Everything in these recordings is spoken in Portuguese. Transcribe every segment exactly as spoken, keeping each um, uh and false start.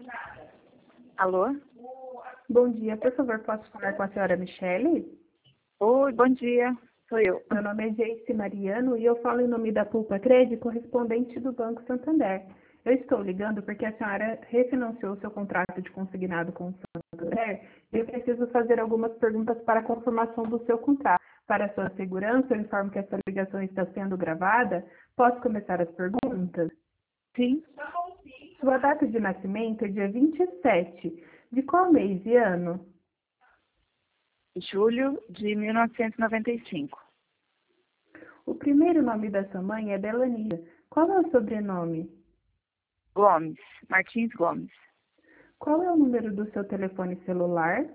Alô? Bom dia, por favor, posso falar com a senhora Michele? Oi, bom dia. Sou eu. Meu nome é Geice Mariano e eu falo em nome da Pulpa Cred, correspondente do Banco Santander. Eu estou ligando porque a senhora refinanciou seu contrato de consignado com o Santander e eu preciso fazer algumas perguntas para a confirmação do seu contrato. Para sua segurança, eu informo que essa ligação está sendo gravada. Posso começar as perguntas? Sim. Sua data de nascimento é dia vinte e sete. De qual mês e ano? Julho de mil novecentos e noventa e cinco. O primeiro nome da sua mãe é Delanira. Qual é o sobrenome? Gomes. Martins Gomes. Qual é o número do seu telefone celular?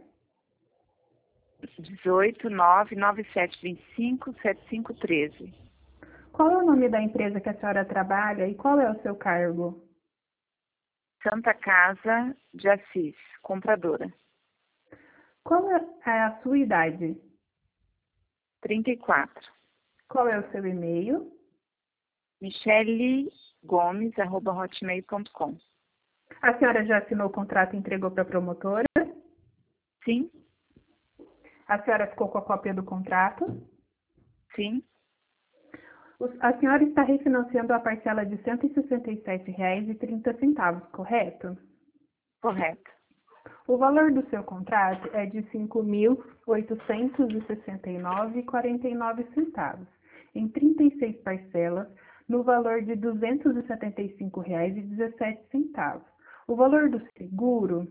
dezoito, nove, nove sete dois cinco, sete cinco um três. Qual é o nome da empresa que a senhora trabalha e qual é o seu cargo? Santa Casa de Assis, compradora. Qual é a sua idade? trinta e quatro. Qual é o seu e-mail? michele gomes arroba hotmail ponto com. A senhora já assinou o contrato e entregou para a promotora? Sim, A senhora ficou com a cópia do contrato? sim, Os- A senhora está refinanciando a parcela de cento e sessenta e sete reais e trinta centavos, correto? correto. O valor do seu contrato é de cinco mil oitocentos e sessenta e nove reais e quarenta e nove centavos, em trinta e seis parcelas, no valor de duzentos e setenta e cinco reais e dezessete centavos. O valor do seguro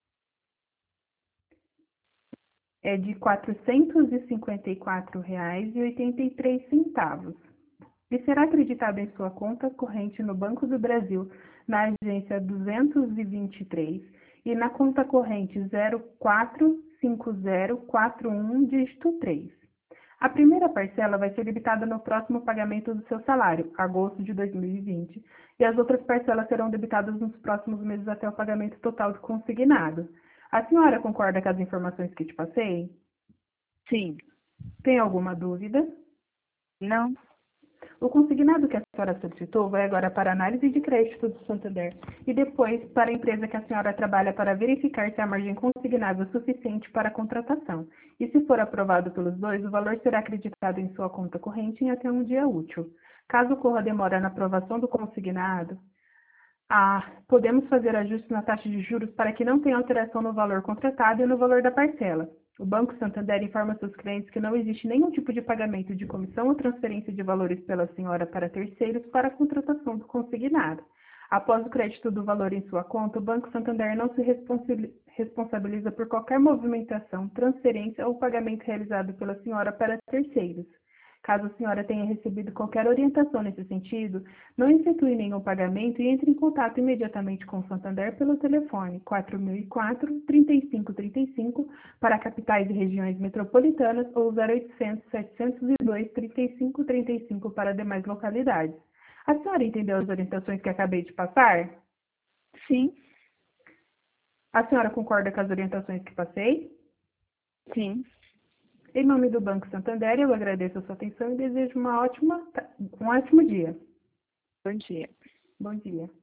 é de quatrocentos e cinquenta e quatro reais e oitenta e três centavos. E será acreditado em sua conta corrente no Banco do Brasil, na agência duzentos e vinte e três e na conta corrente zero quatro cinco zero quatro um, dígito três. A primeira parcela vai ser debitada no próximo pagamento do seu salário, agosto de dois mil e vinte, e as outras parcelas serão debitadas nos próximos meses até o pagamento total do consignado. A senhora concorda com as informações que te passei? Sim. Tem alguma dúvida? Não? O consignado que a senhora solicitou vai agora para a análise de crédito do Santander e depois para a empresa que a senhora trabalha para verificar se a margem consignada é suficiente para a contratação. E se for aprovado pelos dois, o valor será acreditado em sua conta corrente em até um dia útil. Caso ocorra demora na aprovação do consignado, ah, podemos fazer ajustes na taxa de juros para que não tenha alteração no valor contratado e no valor da parcela. O Banco Santander informa seus clientes que não existe nenhum tipo de pagamento de comissão ou transferência de valores pela senhora para terceiros para a contratação do consignado. Após o crédito do valor em sua conta, o Banco Santander não se responsi- responsabiliza por qualquer movimentação, transferência ou pagamento realizado pela senhora para terceiros. Caso a senhora tenha recebido qualquer orientação nesse sentido, não efetue nenhum pagamento e entre em contato imediatamente com o Santander pelo telefone quatro mil e quatro, trinta e cinco trinta e cinco para capitais e regiões metropolitanas ou zero oitocentos, setecentos e dois, trinta e cinco trinta e cinco para demais localidades. A senhora entendeu as orientações que acabei de passar? Sim, A senhora concorda com as orientações que passei? sim. Em nome do Banco Santander, eu agradeço a sua atenção e desejo uma ótima, um ótimo dia. Bom dia. Bom dia.